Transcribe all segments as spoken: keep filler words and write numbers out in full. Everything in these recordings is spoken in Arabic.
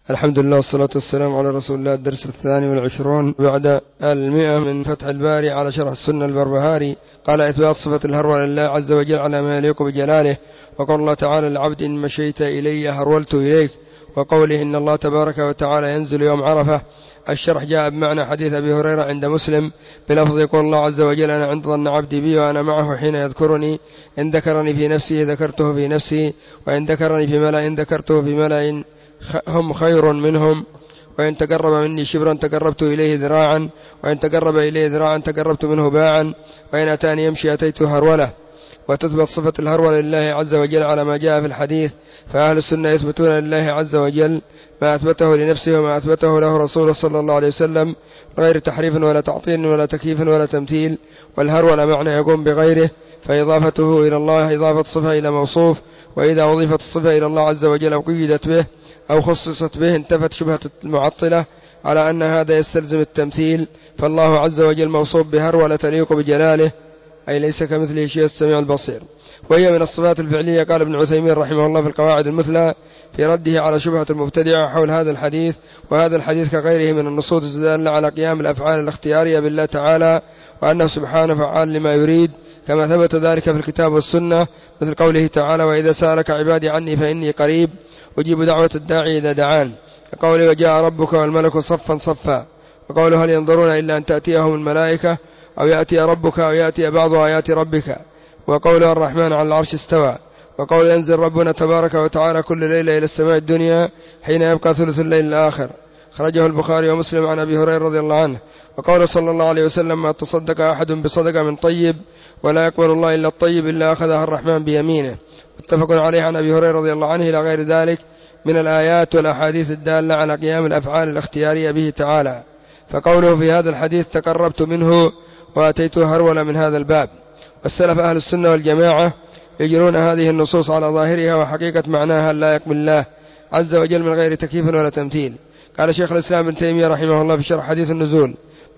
الحمد لله والصلاة والسلام على رسول الله. الدرس الثاني والعشرون بعد المئة من فتح الباري على شرح السنة البربهاري. قال: إثبات صفة الهرول لله عز وجل على ما يليق بجلاله، وقال الله تعالى للعبد: إن مشيت إلي هرولت إليك، وقوله: إن الله تبارك وتعالى ينزل يوم عرفة. الشرح جاء بمعنى حديث أبي هريرة عند مسلم بلفظ: يقول الله عز وجل: أنا عند ظن عبدي بي وأنا معه حين يذكرني، إن ذكرني في نفسه ذكرته في نفسي، وإن ذكرني في ملأ ذكرته في ملأ هم خير منهم، وإن تقرب مني شبرا تقربت إليه ذراعا، وإن تقرب إليه ذراعا تقربت منه باعا، وإن أتاني يمشي أتيته هرولة. وتثبت صفة الهرولة لله عز وجل على ما جاء في الحديث. فأهل السنة يثبتون لله عز وجل ما أثبته لنفسه وما أثبته له رسوله صلى الله عليه وسلم، غير تحريف ولا تعطيل ولا تكييف ولا تمثيل. والهرولة معنى يقوم بغيره، فإضافته إلى الله إضافة صفة إلى موصوف، وإذا أضيفت الصفة إلى الله عز وجل أو قيدت به أو خصصت به انتفت شبهة المعطلة على أن هذا يستلزم التمثيل. فالله عز وجل موصوف بهرولة تليق بجلاله، أي ليس كمثله شيء السميع البصير، وهي من الصفات الفعلية. قال ابن عثيمين رحمه الله في القواعد المثلى في رده على شبهة المبتدعة حول هذا الحديث: وهذا الحديث كغيره من النصوص الدالة على قيام الأفعال الاختيارية بالله تعالى، وأنه سبحانه فعال لما يريد، كما ثبت ذلك في الكتاب والسنة، مثل قوله تعالى: وإذا سألك عبادي عني فإني قريب أجيب دعوة الداعي إذا دعان، كقوله: وجاء ربك والملك صفا صفا، وقوله: هل ينظرون إلا أن تأتيهم الملائكة أو يأتي ربك أو يأتي بعض آيات ربك، وقوله: الرحمن على العرش استوى، وقول: ينزل ربنا تبارك وتعالى كل ليلة إلى السماء الدنيا حين يبقى ثلث الليل الآخر. خرجه البخاري ومسلم عن أبي هريرة رضي الله عنه. وقول صلى الله عليه وسلم: ما تصدق أحد بصدقة من طيب ولا يقبل الله إلا الطيب إلا أخذها الرحمن بيمينه. متفق عليه عن أبي هريرة رضي الله عنه إلى غير ذلك من الآيات والأحاديث الدالة على قيام الأفعال الاختيارية به تعالى. فقوله في هذا الحديث: تقربت منه وأتيته هرولة، من هذا الباب. والسلف أهل السنة والجماعة يجرون هذه النصوص على ظاهرها وحقيقة معناها لا يقبل الله عز وجل من غير تكييف ولا تمثيل. قال شيخ الإسلام ابن تيمية رحمه الله في شرح حديث النزول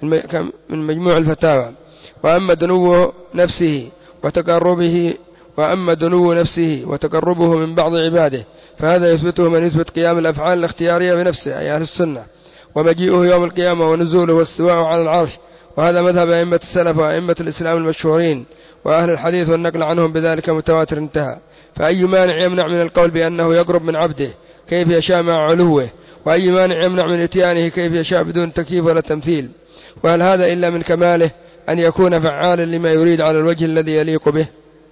من مجموع الفتاوى: وأما دنو نفسه وتقربه وأما دنو نفسه وتقربه من بعض عباده فهذا يثبته من يثبت قيام الأفعال الاختيارية بنفسه، أي أهل السنة، ومجيئه يوم القيامة ونزوله واستواءه على العرش، وهذا مذهب أئمة السلف وأئمة الإسلام المشهورين وأهل الحديث، والنقل عنهم بذلك متواتر انتهى. فأي مانع يمنع من القول بأنه يقرب من عبده كيف يشاء مع علوه، وأي مانع يمنع من إتيانه كيف يشاء بدون تكييف ولا تمثيل؟ وهل هذا إلا من كماله أن يكون فعالا لما يريد على الوجه الذي يليق به؟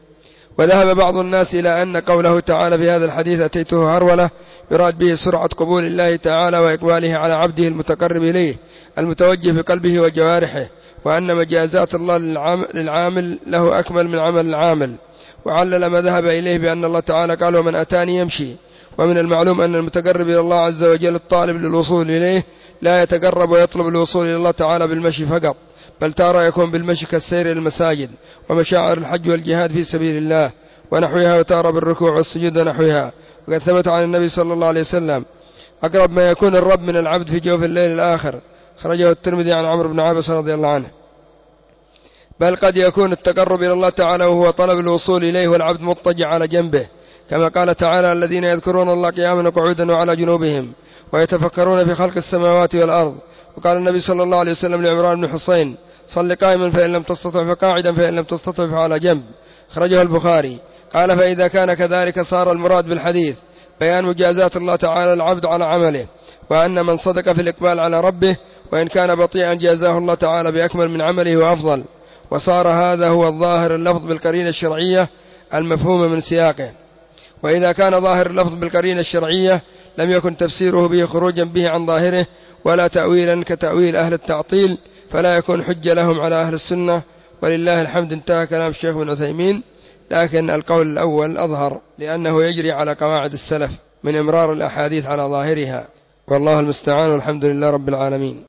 وذهب بعض الناس إلى أن قوله تعالى في هذا الحديث: أتيته هرولة، يراد به سرعة قبول الله تعالى وإقباله على عبده المتقرب إليه المتوجه بقلبه وجوارحه، وأن مجازات الله للعامل له أكمل من عمل العامل. وعلل ما ذهب إليه بأن الله تعالى قال: ومن أتاني يمشي. ومن المعلوم أن المتقرب إلى الله عز وجل الطالب للوصول إليه لا يتقرب ويطلب الوصول إلى الله تعالى بالمشي فقط، بل تارة يكون بالمشي كالسير إلى المساجد ومشاعر الحج والجهاد في سبيل الله ونحوها، وتارة بالركوع والسجود ونحوها. وقد ثبت عن النبي صلى الله عليه وسلم: أقرب ما يكون الرب من العبد في جوف الليل الآخر. خرجه الترمذي عن عمرو بن عبس رضي الله عنه. بل قد يكون التقرب إلى الله تعالى وهو طلب الوصول إليه والعبد مضطجع على جنبه، كما قال تعالى: الذين يذكرون الله قياما وقعودا وعلى جنوبهم ويتفكرون في خلق السماوات والأرض. وقال النبي صلى الله عليه وسلم لعمران بن حسين: صل قائما فإن لم تستطع فقاعدا فإن لم تستطع فعلى جنب. خرجه البخاري. قال: فإذا كان كذلك صار المراد بالحديث بيان مجازات الله تعالى العبد على عمله، وأن من صدق في الإقبال على ربه وإن كان بطيئا جازاه الله تعالى بأكمل من عمله وأفضل. وصار هذا هو الظاهر اللفظ بالقرينة الشرعية المفهومة من سياقه. وإذا كان ظاهر اللفظ بالقرينة الشرعية لم يكن تفسيره به خروجا به عن ظاهره ولا تأويلا كتأويل أهل التعطيل، فلا يكون حجة لهم على أهل السنة. ولله الحمد. انتهى كلام الشيخ ابن عثيمين، لكن القول الأول أظهر لأنه يجري على قواعد السلف من إمرار الأحاديث على ظاهرها، والله المستعان، والحمد لله رب العالمين.